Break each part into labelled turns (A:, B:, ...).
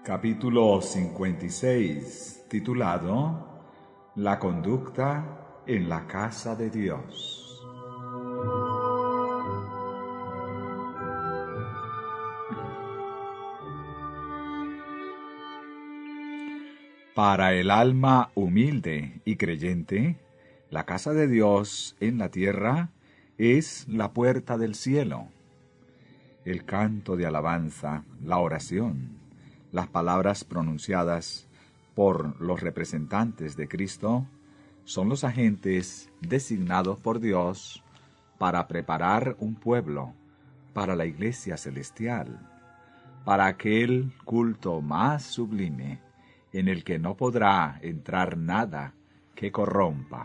A: Capítulo 56, titulado La conducta en la casa de Dios. Para el alma humilde y creyente, la casa de Dios en la tierra es la puerta del cielo. El canto de alabanza, la oración, las palabras pronunciadas por los representantes de Cristo son los agentes designados por Dios para preparar un pueblo para la iglesia celestial, para aquel culto más sublime en el que no podrá entrar nada que corrompa.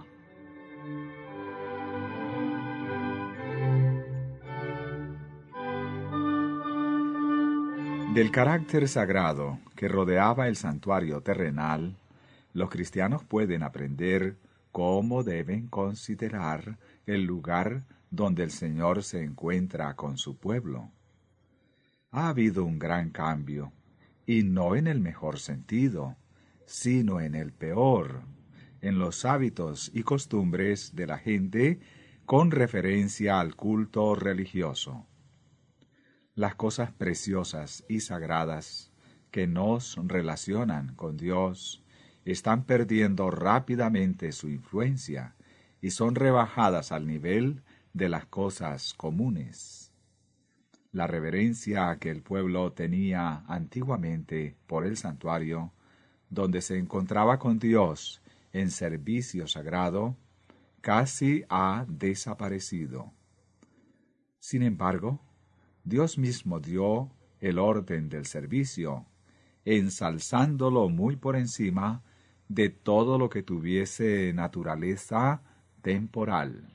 A: Del carácter sagrado que rodeaba el santuario terrenal, los cristianos pueden aprender cómo deben considerar el lugar donde el Señor se encuentra con su pueblo. Ha habido un gran cambio, y no en el mejor sentido, sino en el peor, en los hábitos y costumbres de la gente con referencia al culto religioso. Las cosas preciosas y sagradas que nos relacionan con Dios están perdiendo rápidamente su influencia y son rebajadas al nivel de las cosas comunes. La reverencia que el pueblo tenía antiguamente por el santuario, donde se encontraba con Dios en servicio sagrado, casi ha desaparecido. Sin embargo, Dios mismo dio el orden del servicio, ensalzándolo muy por encima de todo lo que tuviese naturaleza temporal.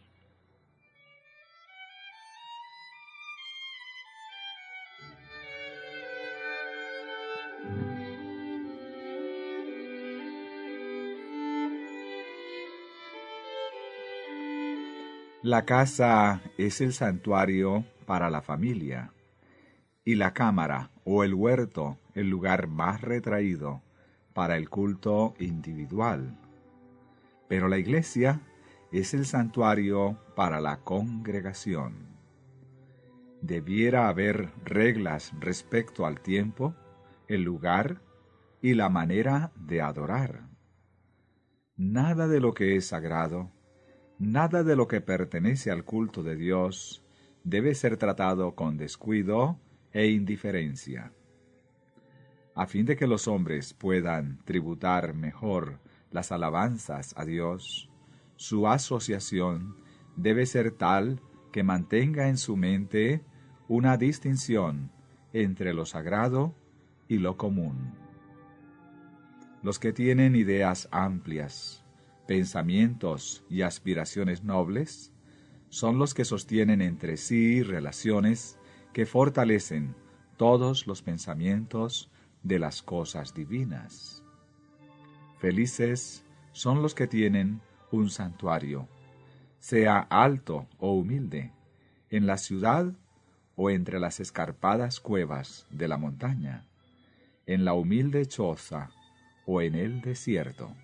A: La casa es el santuario para la familia, y la cámara o el huerto el lugar más retraído para el culto individual. Pero la iglesia es el santuario para la congregación. Debiera haber reglas respecto al tiempo, el lugar y la manera de adorar. Nada de lo que es sagrado, nada de lo que pertenece al culto de Dios debe ser tratado con descuido e indiferencia. A fin de que los hombres puedan tributar mejor las alabanzas a Dios, su asociación debe ser tal que mantenga en su mente una distinción entre lo sagrado y lo común. Los que tienen ideas amplias, pensamientos y aspiraciones nobles, son los que sostienen entre sí relaciones que fortalecen todos los pensamientos de las cosas divinas. Felices son los que tienen un santuario, sea alto o humilde, en la ciudad o entre las escarpadas cuevas de la montaña, en la humilde choza o en el desierto.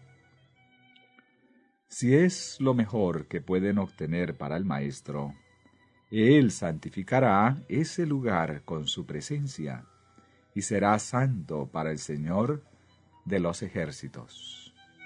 A: Si es lo mejor que pueden obtener para el Maestro, Él santificará ese lugar con su presencia, y será santo para el Señor de los ejércitos.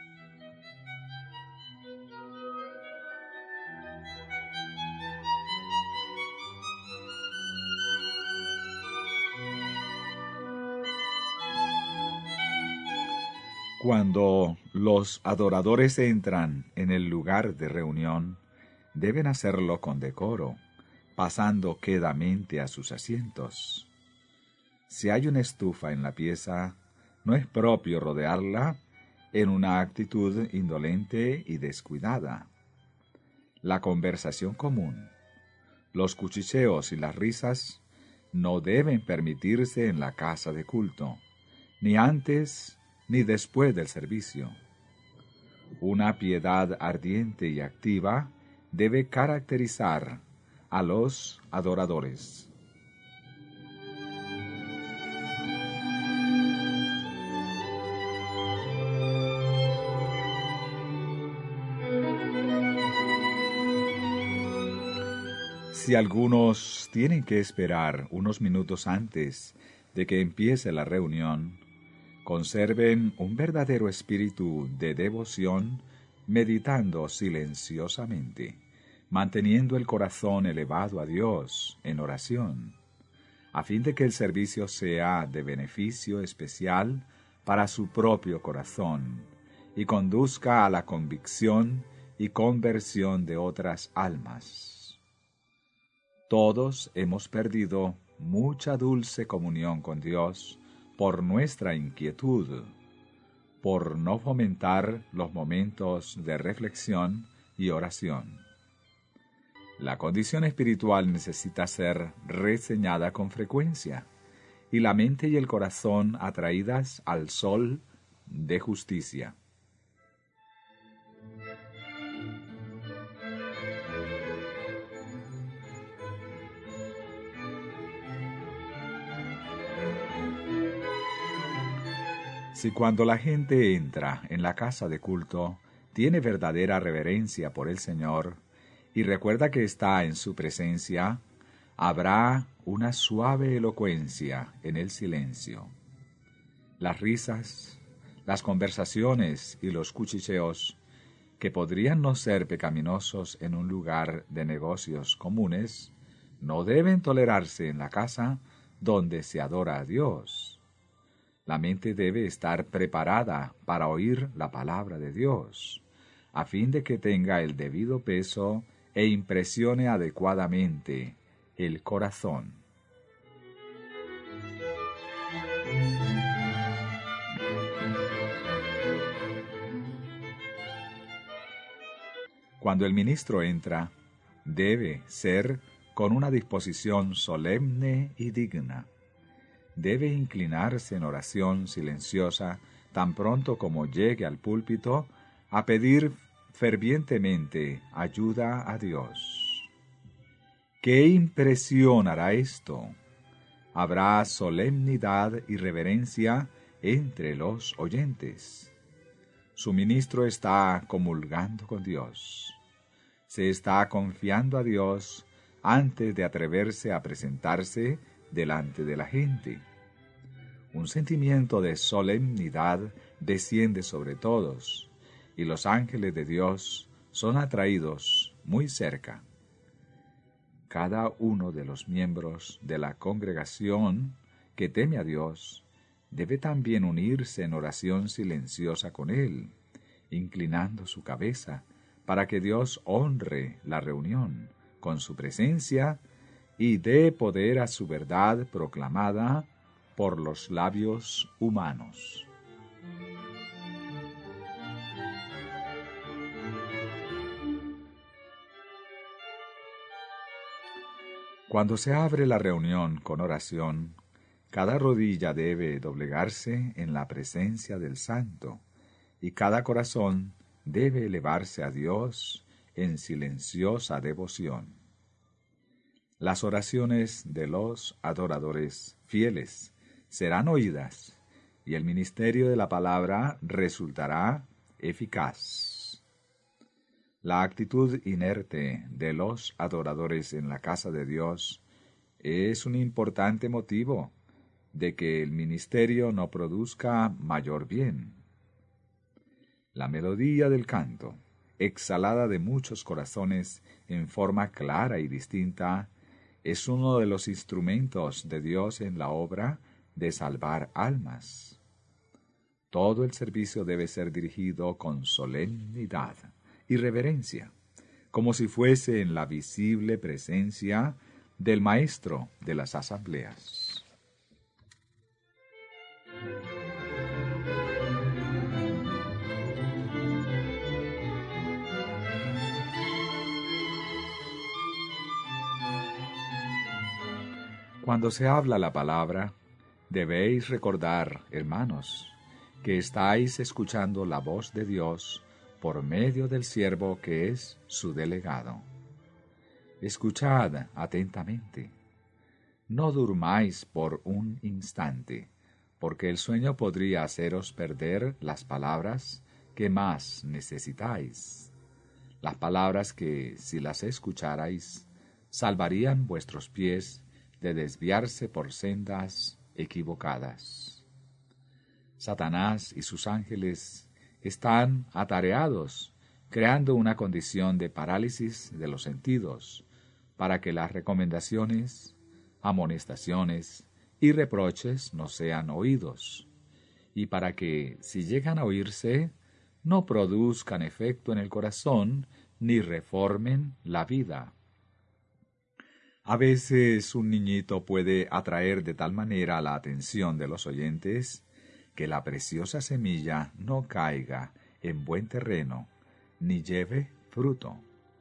A: Cuando los adoradores entran en el lugar de reunión, deben hacerlo con decoro, pasando quedamente a sus asientos. Si hay una estufa en la pieza, no es propio rodearla en una actitud indolente y descuidada. La conversación común, los cuchicheos y las risas no deben permitirse en la casa de culto, ni antes ni después del servicio. Una piedad ardiente y activa debe caracterizar a los adoradores. Si algunos tienen que esperar unos minutos antes de que empiece la reunión, conserven un verdadero espíritu de devoción meditando silenciosamente, manteniendo el corazón elevado a Dios en oración, a fin de que el servicio sea de beneficio especial para su propio corazón y conduzca a la convicción y conversión de otras almas. Todos hemos perdido mucha dulce comunión con Dios por nuestra inquietud, por no fomentar los momentos de reflexión y oración. La condición espiritual necesita ser reseñada con frecuencia, y la mente y el corazón atraídas al sol de justicia. Si cuando la gente entra en la casa de culto, tiene verdadera reverencia por el Señor y recuerda que está en su presencia, habrá una suave elocuencia en el silencio. Las risas, las conversaciones y los cuchicheos, que podrían no ser pecaminosos en un lugar de negocios comunes, no deben tolerarse en la casa donde se adora a Dios. La mente debe estar preparada para oír la palabra de Dios, a fin de que tenga el debido peso e impresione adecuadamente el corazón. Cuando el ministro entra, debe ser con una disposición solemne y digna. Debe inclinarse en oración silenciosa tan pronto como llegue al púlpito a pedir fervientemente ayuda a Dios. ¿Qué impresión hará esto? Habrá solemnidad y reverencia entre los oyentes. Su ministro está comulgando con Dios. Se está confiando a Dios antes de atreverse a presentarse delante de la gente. Un sentimiento de solemnidad desciende sobre todos, y los ángeles de Dios son atraídos muy cerca. Cada uno de los miembros de la congregación que teme a Dios debe también unirse en oración silenciosa con Él, inclinando su cabeza para que Dios honre la reunión con su presencia y dé poder a su verdad proclamada por los labios humanos. Cuando se abre la reunión con oración, cada rodilla debe doblegarse en la presencia del Santo, y cada corazón debe elevarse a Dios en silenciosa devoción. Las oraciones de los adoradores fieles serán oídas, y el ministerio de la palabra resultará eficaz. La actitud inerte de los adoradores en la casa de Dios es un importante motivo de que el ministerio no produzca mayor bien. La melodía del canto, exhalada de muchos corazones en forma clara y distinta, es uno de los instrumentos de Dios en la obra de salvar almas. Todo el servicio debe ser dirigido con solemnidad y reverencia, como si fuese en la visible presencia del Maestro de las asambleas. Cuando se habla la palabra, debéis recordar, hermanos, que estáis escuchando la voz de Dios por medio del siervo que es su delegado. Escuchad atentamente. No durmáis por un instante, porque el sueño podría haceros perder las palabras que más necesitáis. Las palabras que, si las escucharais, salvarían vuestros pies de desviarse por sendas equivocadas. Satanás y sus ángeles están atareados, creando una condición de parálisis de los sentidos, para que las recomendaciones, amonestaciones y reproches no sean oídos, y para que, si llegan a oírse, no produzcan efecto en el corazón ni reformen la vida. A veces un niñito puede atraer de tal manera la atención de los oyentes que la preciosa semilla no caiga en buen terreno ni lleve fruto.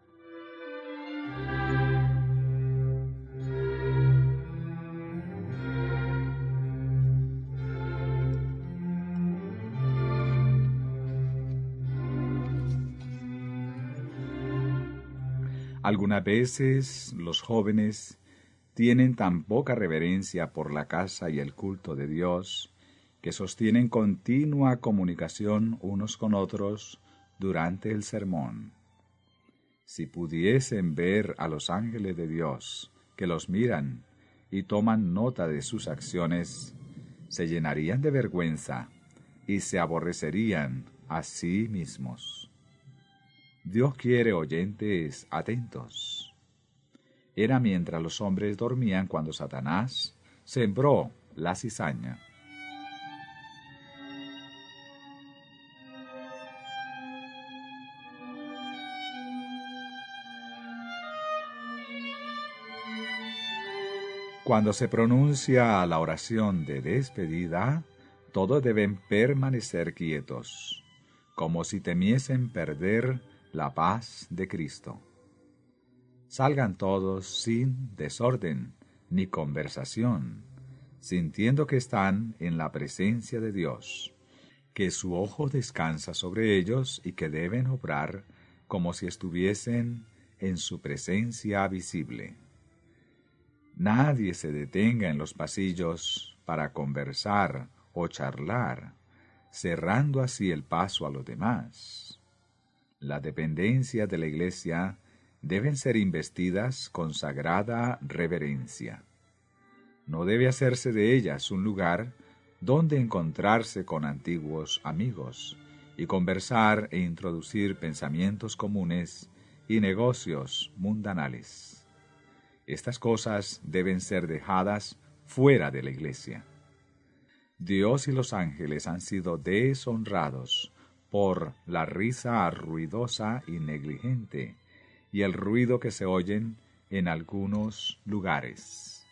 A: Algunas veces los jóvenes tienen tan poca reverencia por la casa y el culto de Dios que sostienen continua comunicación unos con otros durante el sermón. Si pudiesen ver a los ángeles de Dios que los miran y toman nota de sus acciones, se llenarían de vergüenza y se aborrecerían a sí mismos. Dios quiere oyentes atentos. Era mientras los hombres dormían cuando Satanás sembró la cizaña. Cuando se pronuncia la oración de despedida, todos deben permanecer quietos, como si temiesen perder la paz de Cristo. Salgan todos sin desorden ni conversación, sintiendo que están en la presencia de Dios, que su ojo descansa sobre ellos y que deben obrar como si estuviesen en su presencia visible. Nadie se detenga en los pasillos para conversar o charlar, cerrando así el paso a los demás. Las dependencias de la Iglesia deben ser investidas con sagrada reverencia. No debe hacerse de ellas un lugar donde encontrarse con antiguos amigos y conversar e introducir pensamientos comunes y negocios mundanales. Estas cosas deben ser dejadas fuera de la Iglesia. Dios y los ángeles han sido deshonrados por la risa ruidosa y negligente y el ruido que se oyen en algunos lugares.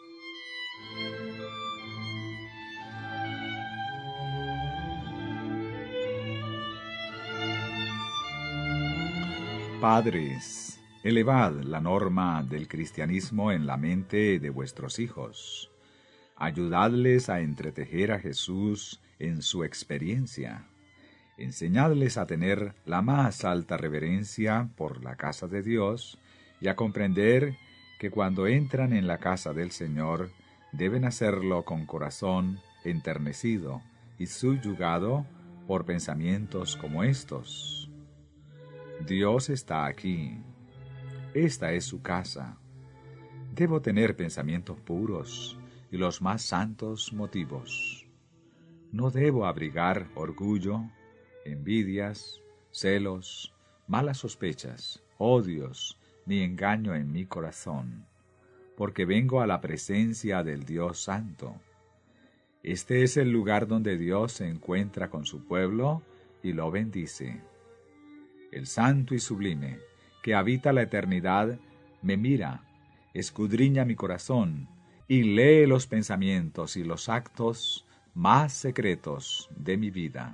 A: Padres, elevad la norma del cristianismo en la mente de vuestros hijos. Ayudadles a entretejer a Jesús en su experiencia. Enseñadles a tener la más alta reverencia por la casa de Dios y a comprender que cuando entran en la casa del Señor deben hacerlo con corazón enternecido y subyugado por pensamientos como estos. Dios está aquí. Esta es su casa. Debo tener pensamientos puros y los más santos motivos. No debo abrigar orgullo, envidias, celos, malas sospechas, odios, ni engaño en mi corazón, porque vengo a la presencia del Dios Santo. Este es el lugar donde Dios se encuentra con su pueblo y lo bendice. El Santo y Sublime, que habita la eternidad, me mira, escudriña mi corazón y lee los pensamientos y los actos más secretos de mi vida.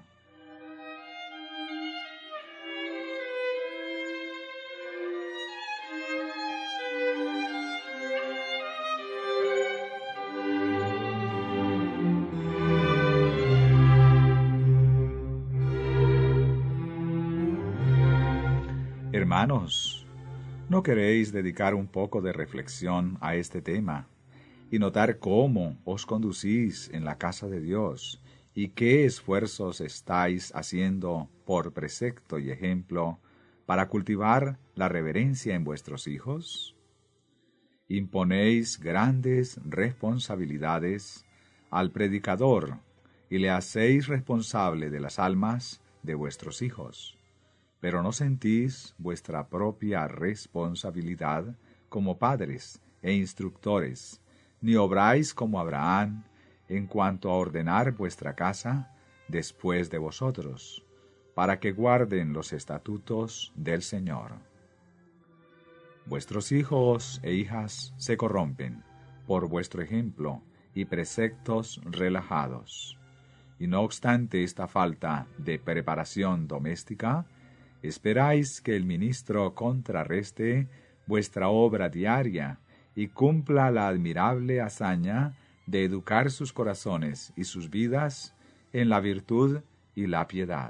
A: Hermanos, ¿no queréis dedicar un poco de reflexión a este tema y notar cómo os conducís en la casa de Dios y qué esfuerzos estáis haciendo por precepto y ejemplo para cultivar la reverencia en vuestros hijos? Imponéis grandes responsabilidades al predicador y le hacéis responsable de las almas de vuestros hijos, pero no sentís vuestra propia responsabilidad como padres e instructores, ni obráis como Abraham en cuanto a ordenar vuestra casa después de vosotros, para que guarden los estatutos del Señor. Vuestros hijos e hijas se corrompen por vuestro ejemplo y preceptos relajados. Y no obstante esta falta de preparación doméstica, esperáis que el ministro contrarreste vuestra obra diaria y cumpla la admirable hazaña de educar sus corazones y sus vidas en la virtud y la piedad.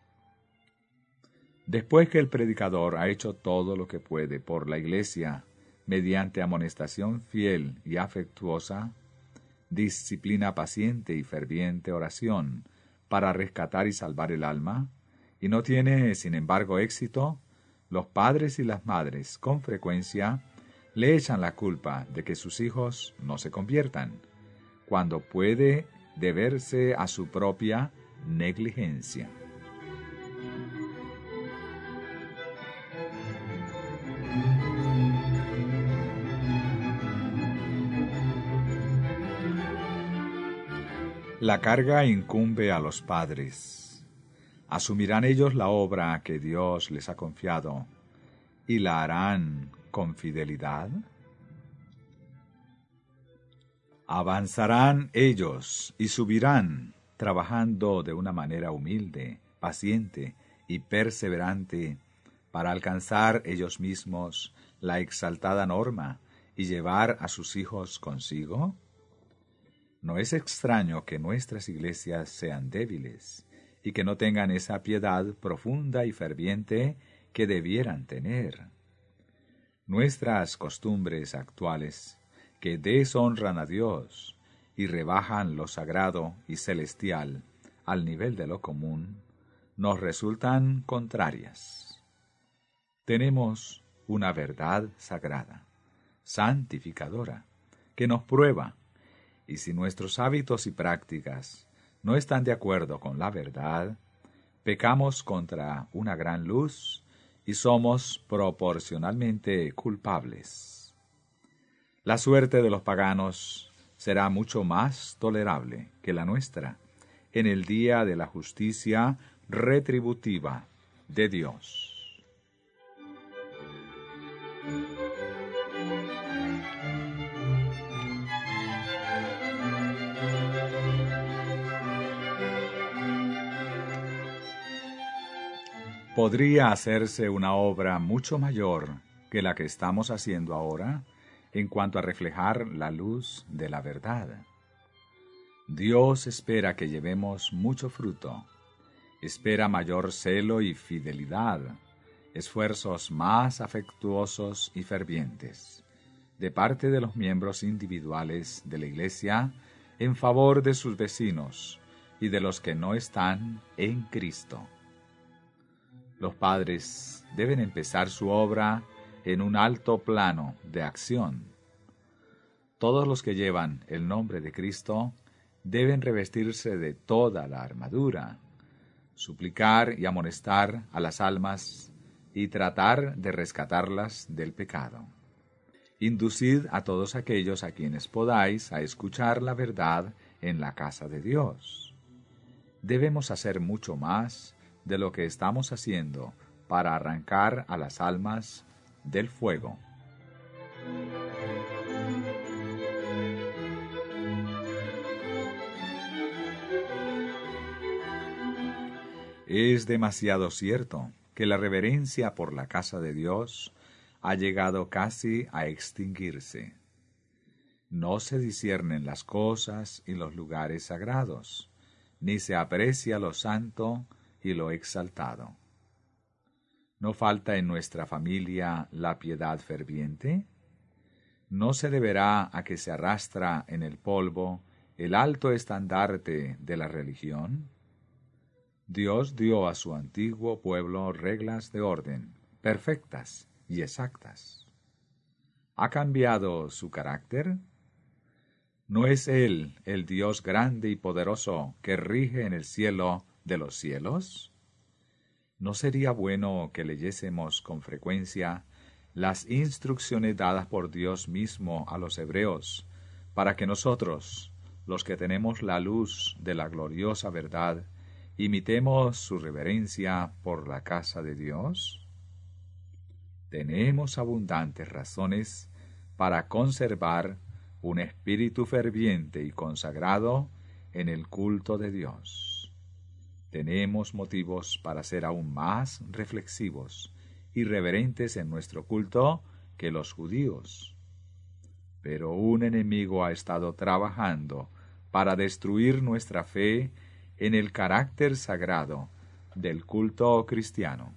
A: Después que el predicador ha hecho todo lo que puede por la Iglesia, mediante amonestación fiel y afectuosa, disciplina paciente y ferviente oración para rescatar y salvar el alma, y no tiene, sin embargo, éxito, los padres y las madres, con frecuencia, le echan la culpa de que sus hijos no se conviertan, cuando puede deberse a su propia negligencia. La carga incumbe a los padres. ¿Asumirán ellos la obra que Dios les ha confiado y la harán con fidelidad? Avanzarán ellos y subirán, trabajando de una manera humilde, paciente y perseverante, para alcanzar ellos mismos la exaltada norma y llevar a sus hijos consigo. No es extraño que nuestras iglesias sean débiles y que no tengan esa piedad profunda y ferviente que debieran tener. Nuestras costumbres actuales, que deshonran a Dios y rebajan lo sagrado y celestial al nivel de lo común, nos resultan contrarias. Tenemos una verdad sagrada, santificadora, que nos prueba, y si nuestros hábitos y prácticas no están de acuerdo con la verdad, pecamos contra una gran luz y somos proporcionalmente culpables. La suerte de los paganos será mucho más tolerable que la nuestra en el día de la justicia retributiva de Dios. Podría hacerse una obra mucho mayor que la que estamos haciendo ahora en cuanto a reflejar la luz de la verdad. Dios espera que llevemos mucho fruto, espera mayor celo y fidelidad, esfuerzos más afectuosos y fervientes, de parte de los miembros individuales de la Iglesia en favor de sus vecinos y de los que no están en Cristo. Los padres deben empezar su obra en un alto plano de acción. Todos los que llevan el nombre de Cristo deben revestirse de toda la armadura, suplicar y amonestar a las almas y tratar de rescatarlas del pecado. Inducid a todos aquellos a quienes podáis a escuchar la verdad en la casa de Dios. Debemos hacer mucho más de lo que estamos haciendo para arrancar a las almas del fuego. Es demasiado cierto que la reverencia por la casa de Dios ha llegado casi a extinguirse. No se disciernen las cosas y los lugares sagrados, ni se aprecia lo santo y lo exaltado. ¿No falta en nuestra familia la piedad ferviente? ¿No se deberá a que se arrastra en el polvo el alto estandarte de la religión? Dios dio a su antiguo pueblo reglas de orden, perfectas y exactas. ¿Ha cambiado su carácter? ¿No es Él el Dios grande y poderoso que rige en el cielo de los cielos? ¿No sería bueno que leyésemos con frecuencia las instrucciones dadas por Dios mismo a los hebreos, para que nosotros, los que tenemos la luz de la gloriosa verdad, imitemos su reverencia por la casa de Dios? Tenemos abundantes razones para conservar un espíritu ferviente y consagrado en el culto de Dios. Tenemos motivos para ser aún más reflexivos y reverentes en nuestro culto que los judíos. Pero un enemigo ha estado trabajando para destruir nuestra fe en el carácter sagrado del culto cristiano.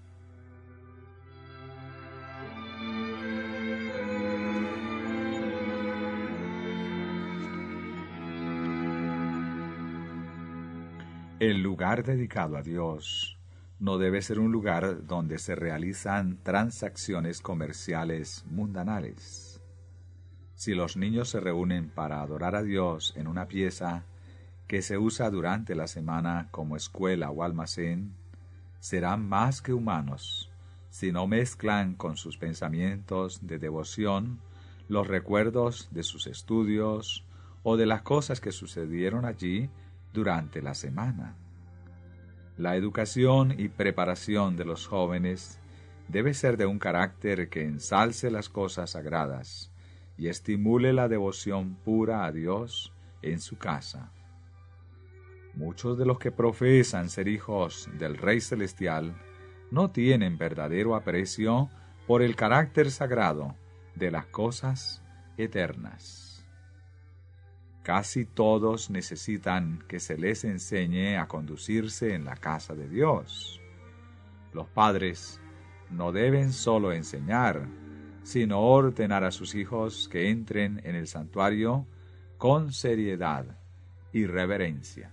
A: El lugar dedicado a Dios no debe ser un lugar donde se realizan transacciones comerciales mundanales. Si los niños se reúnen para adorar a Dios en una pieza que se usa durante la semana como escuela o almacén, serán más que humanos si no mezclan con sus pensamientos de devoción los recuerdos de sus estudios o de las cosas que sucedieron allí durante la semana. La educación y preparación de los jóvenes debe ser de un carácter que ensalce las cosas sagradas y estimule la devoción pura a Dios en su casa. Muchos de los que profesan ser hijos del Rey Celestial no tienen verdadero aprecio por el carácter sagrado de las cosas eternas. Casi todos necesitan que se les enseñe a conducirse en la casa de Dios. Los padres no deben solo enseñar, sino ordenar a sus hijos que entren en el santuario con seriedad y reverencia.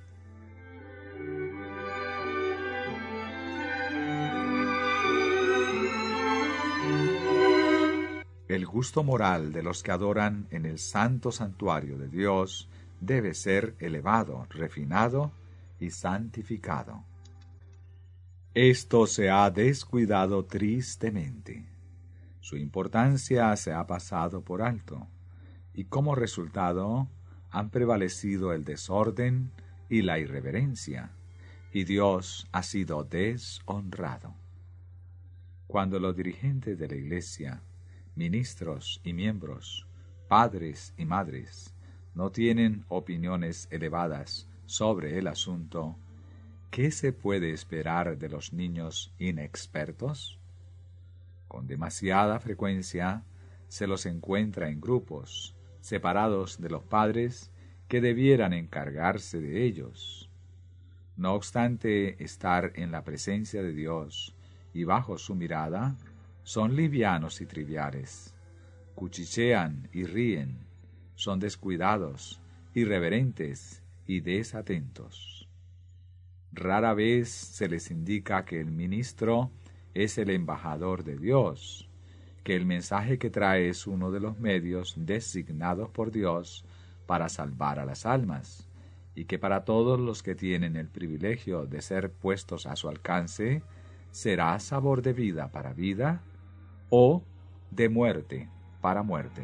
A: El gusto moral de los que adoran en el santo santuario de Dios debe ser elevado, refinado y santificado. Esto se ha descuidado tristemente. Su importancia se ha pasado por alto, y como resultado han prevalecido el desorden y la irreverencia, y Dios ha sido deshonrado. Cuando los dirigentes de la Iglesia, ministros y miembros, padres y madres, no tienen opiniones elevadas sobre el asunto, ¿qué se puede esperar de los niños inexpertos? Con demasiada frecuencia se los encuentra en grupos, separados de los padres que debieran encargarse de ellos. No obstante estar en la presencia de Dios y bajo su mirada, son livianos y triviales, cuchichean y ríen, son descuidados, irreverentes y desatentos. Rara vez se les indica que el ministro es el embajador de Dios, que el mensaje que trae es uno de los medios designados por Dios para salvar a las almas, y que para todos los que tienen el privilegio de ser puestos a su alcance, será sabor de vida para vida o de muerte para muerte.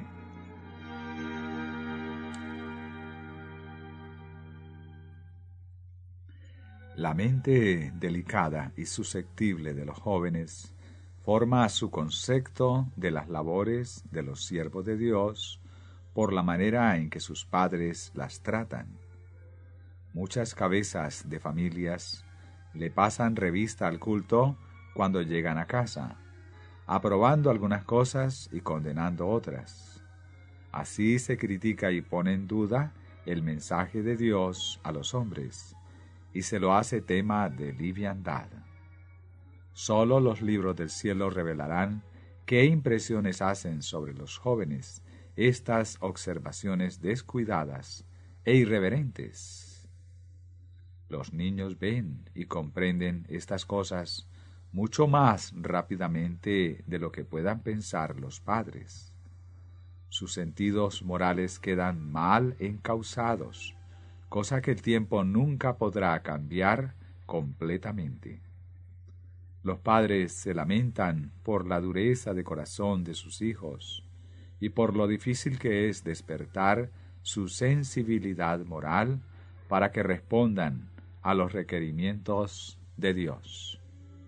A: La mente delicada y susceptible de los jóvenes forma su concepto de las labores de los siervos de Dios por la manera en que sus padres las tratan. Muchas cabezas de familias le pasan revista al culto cuando llegan a casa, aprobando algunas cosas y condenando otras. Así se critica y pone en duda el mensaje de Dios a los hombres, y se lo hace tema de liviandad. Solo los libros del cielo revelarán qué impresiones hacen sobre los jóvenes estas observaciones descuidadas e irreverentes. Los niños ven y comprenden estas cosas mucho más rápidamente de lo que puedan pensar los padres. Sus sentidos morales quedan mal encausados, cosa que el tiempo nunca podrá cambiar completamente. Los padres se lamentan por la dureza de corazón de sus hijos y por lo difícil que es despertar su sensibilidad moral para que respondan a los requerimientos de Dios.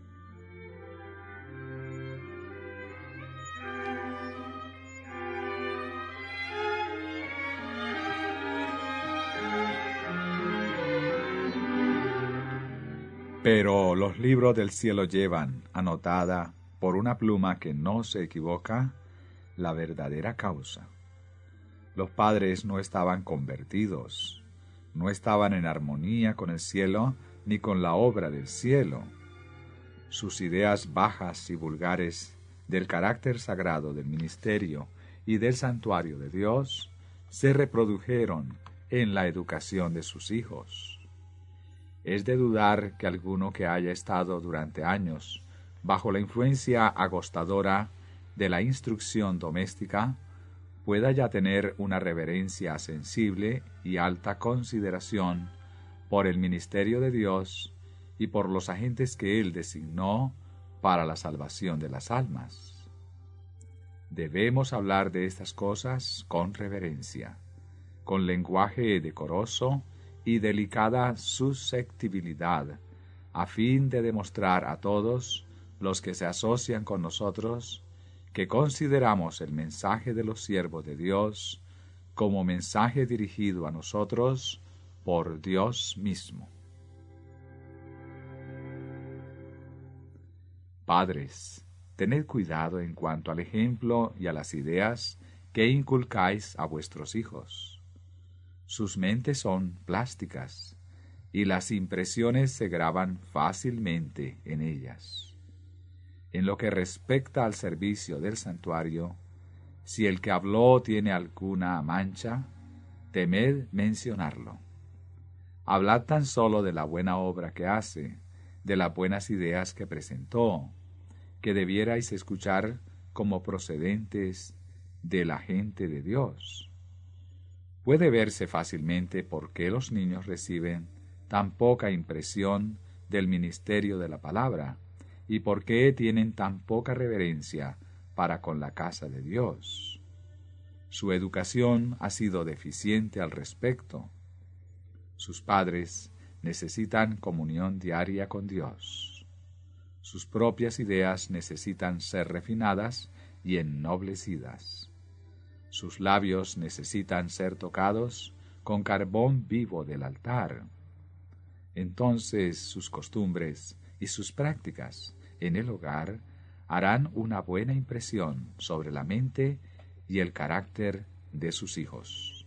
A: Pero los libros del cielo llevan, anotada por una pluma que no se equivoca, la verdadera causa. Los padres no estaban convertidos, no estaban en armonía con el cielo ni con la obra del cielo. Sus ideas bajas y vulgares del carácter sagrado del ministerio y del santuario de Dios se reprodujeron en la educación de sus hijos. Es de dudar que alguno que haya estado durante años bajo la influencia agostadora de la instrucción doméstica pueda ya tener una reverencia sensible y alta consideración por el ministerio de Dios y por los agentes que Él designó para la salvación de las almas. Debemos hablar de estas cosas con reverencia, con lenguaje decoroso y delicada susceptibilidad, a fin de demostrar a todos los que se asocian con nosotros que consideramos el mensaje de los siervos de Dios como mensaje dirigido a nosotros por Dios mismo. Padres, tened cuidado en cuanto al ejemplo y a las ideas que inculcáis a vuestros hijos. Sus mentes son plásticas, y las impresiones se graban fácilmente en ellas. En lo que respecta al servicio del santuario, si el que habló tiene alguna mancha, temed mencionarlo. Hablad tan solo de la buena obra que hace, de las buenas ideas que presentó, que debierais escuchar como procedentes de la gente de Dios. Puede verse fácilmente por qué los niños reciben tan poca impresión del ministerio de la palabra y por qué tienen tan poca reverencia para con la casa de Dios. Su educación ha sido deficiente al respecto. Sus padres necesitan comunión diaria con Dios. Sus propias ideas necesitan ser refinadas y ennoblecidas. Sus labios necesitan ser tocados con carbón vivo del altar. Entonces sus costumbres y sus prácticas en el hogar harán una buena impresión sobre la mente y el carácter de sus hijos.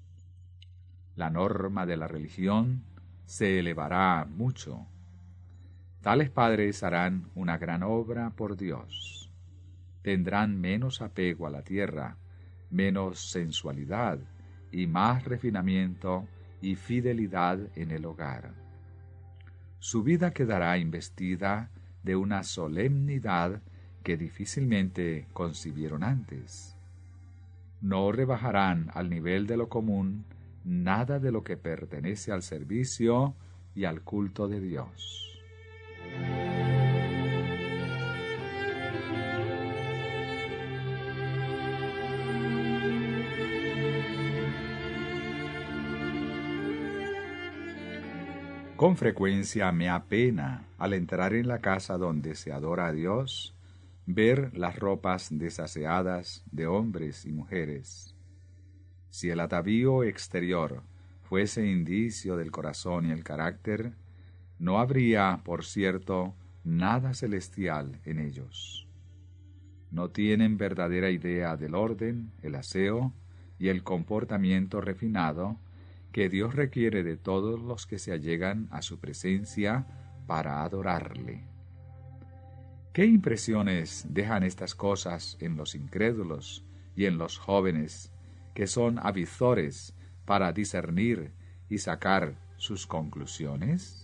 A: La norma de la religión se elevará mucho. Tales padres harán una gran obra por Dios. Tendrán menos apego a la tierra, menos sensualidad y más refinamiento y fidelidad en el hogar. Su vida quedará investida de una solemnidad que difícilmente concibieron antes. No rebajarán al nivel de lo común nada de lo que pertenece al servicio y al culto de Dios. Con frecuencia me apena, al entrar en la casa donde se adora a Dios, ver las ropas desaseadas de hombres y mujeres. Si el atavío exterior fuese indicio del corazón y el carácter, no habría, por cierto, nada celestial en ellos. No tienen verdadera idea del orden, el aseo y el comportamiento refinado que Dios requiere de todos los que se allegan a su presencia para adorarle. ¿Qué impresiones dejan estas cosas en los incrédulos y en los jóvenes, que son avizores para discernir y sacar sus conclusiones?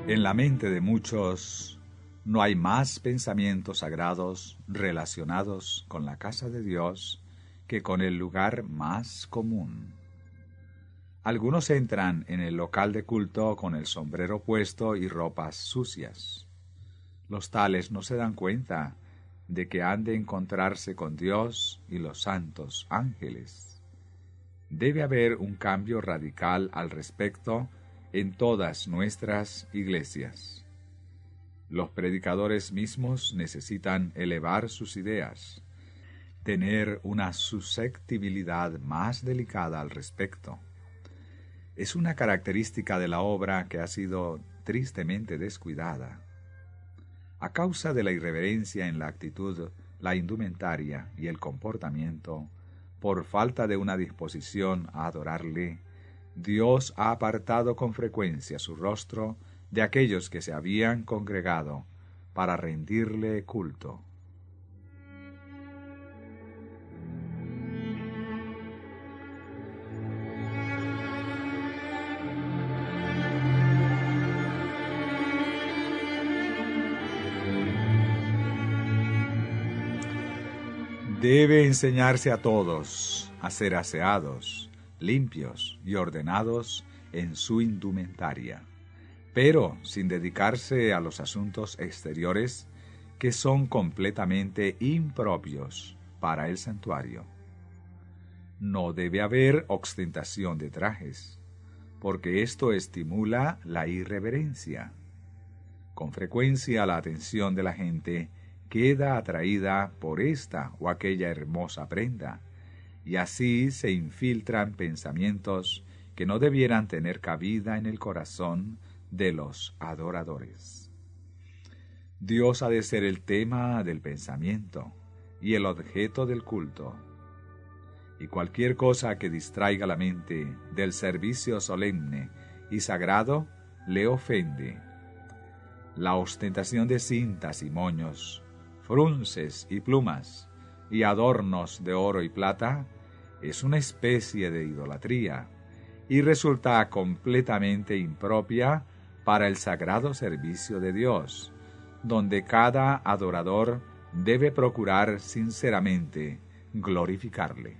A: En la mente de muchos no hay más pensamientos sagrados relacionados con la casa de Dios que con el lugar más común. Algunos entran en el local de culto con el sombrero puesto y ropas sucias. Los tales no se dan cuenta de que han de encontrarse con Dios y los santos ángeles. Debe haber un cambio radical al respecto en todas nuestras iglesias. Los predicadores mismos necesitan elevar sus ideas, tener una susceptibilidad más delicada al respecto. Es una característica de la obra que ha sido tristemente descuidada. A causa de la irreverencia en la actitud, la indumentaria y el comportamiento, por falta de una disposición a adorarle, Dios ha apartado con frecuencia su rostro de aquellos que se habían congregado para rendirle culto. Debe enseñarse a todos a ser aseados, limpios y ordenados en su indumentaria, pero sin dedicarse a los asuntos exteriores que son completamente impropios para el santuario. No debe haber ostentación de trajes, porque esto estimula la irreverencia. Con frecuencia la atención de la gente queda atraída por esta o aquella hermosa prenda, y así se infiltran pensamientos que no debieran tener cabida en el corazón de los adoradores. Dios ha de ser el tema del pensamiento y el objeto del culto, y cualquier cosa que distraiga la mente del servicio solemne y sagrado le ofende. La ostentación de cintas y moños, frunces y plumas, y adornos de oro y plata, es una especie de idolatría, y resulta completamente impropia para el sagrado servicio de Dios, donde cada adorador debe procurar sinceramente glorificarle.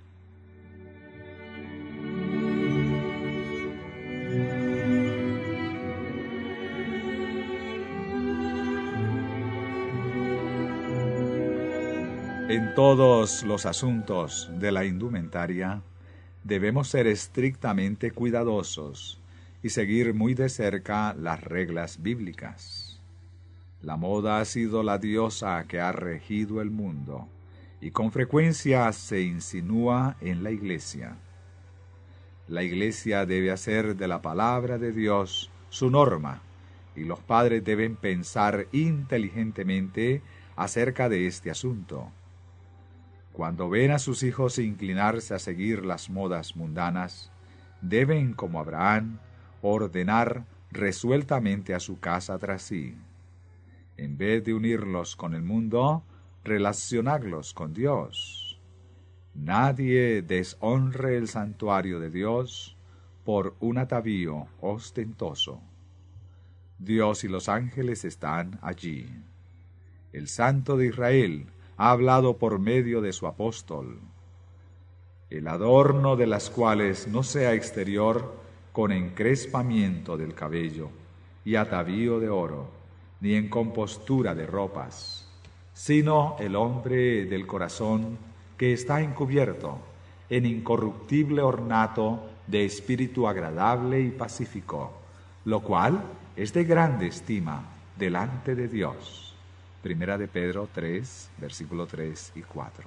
A: En todos los asuntos de la indumentaria debemos ser estrictamente cuidadosos y seguir muy de cerca las reglas bíblicas. La moda ha sido la diosa que ha regido el mundo y con frecuencia se insinúa en la iglesia. La iglesia debe hacer de la palabra de Dios su norma y los padres deben pensar inteligentemente acerca de este asunto. Cuando ven a sus hijos inclinarse a seguir las modas mundanas, deben, como Abraham, ordenar resueltamente a su casa tras sí. En vez de unirlos con el mundo, relacionarlos con Dios. Nadie deshonre el santuario de Dios por un atavío ostentoso. Dios y los ángeles están allí. El Santo de Israel ha hablado por medio de su apóstol. El adorno de las cuales no sea exterior, con encrespamiento del cabello y atavío de oro, ni en compostura de ropas, sino el hombre del corazón que está encubierto en incorruptible ornato de espíritu agradable y pacífico, lo cual es de grande estima delante de Dios. Primera de Pedro 3, versículo 3 y 4.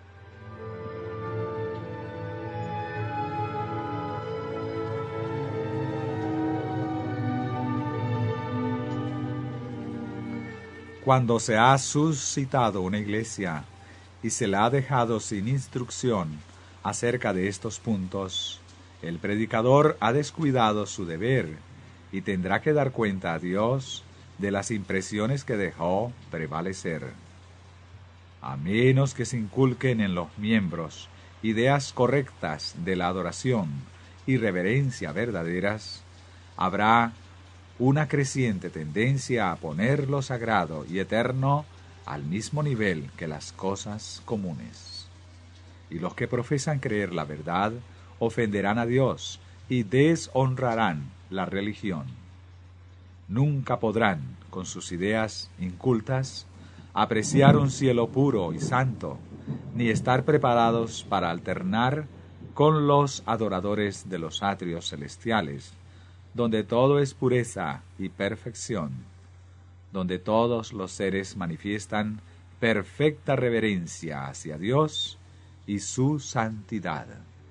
A: Cuando se ha suscitado una iglesia y se la ha dejado sin instrucción acerca de estos puntos, el predicador ha descuidado su deber y tendrá que dar cuenta a Dios de las impresiones que dejó prevalecer. A menos que se inculquen en los miembros ideas correctas de la adoración y reverencia verdaderas, habrá una creciente tendencia a poner lo sagrado y eterno al mismo nivel que las cosas comunes. Y los que profesan creer la verdad ofenderán a Dios y deshonrarán la religión. Nunca podrán, con sus ideas incultas, apreciar un cielo puro y santo, ni estar preparados para alternar con los adoradores de los atrios celestiales, donde todo es pureza y perfección, donde todos los seres manifiestan perfecta reverencia hacia Dios y su santidad.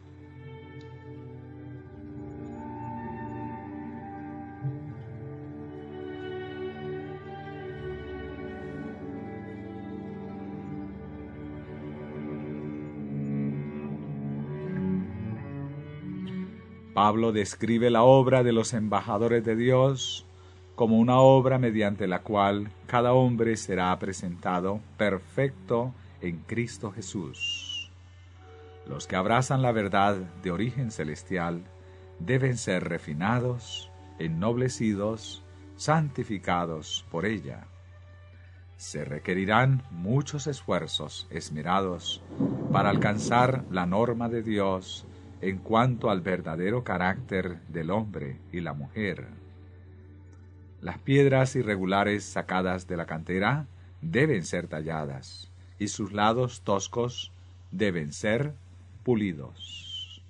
A: Pablo describe la obra de los embajadores de Dios como una obra mediante la cual cada hombre será presentado perfecto en Cristo Jesús. Los que abrazan la verdad de origen celestial deben ser refinados, ennoblecidos, santificados por ella. Se requerirán muchos esfuerzos esmerados para alcanzar la norma de Dios en cuanto al verdadero carácter del hombre y la mujer. Las piedras irregulares sacadas de la cantera deben ser talladas, y sus lados toscos deben ser pulidos.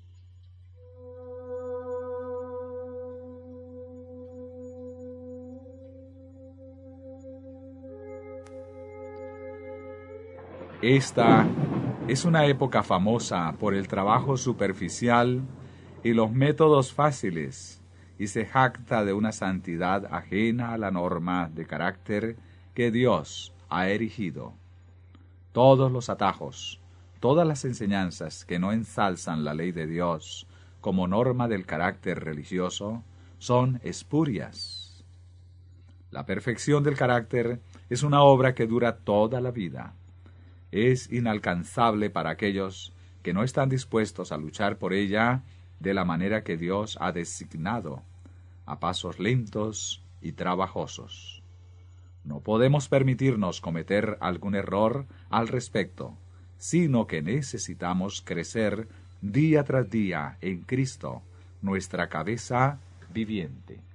A: Esta es una época famosa por el trabajo superficial y los métodos fáciles, y se jacta de una santidad ajena a la norma de carácter que Dios ha erigido. Todos los atajos, todas las enseñanzas que no ensalzan la ley de Dios como norma del carácter religioso son espurias. La perfección del carácter es una obra que dura toda la vida. Es inalcanzable para aquellos que no están dispuestos a luchar por ella de la manera que Dios ha designado, a pasos lentos y trabajosos. No podemos permitirnos cometer algún error al respecto, sino que necesitamos crecer día tras día en Cristo, nuestra cabeza viviente.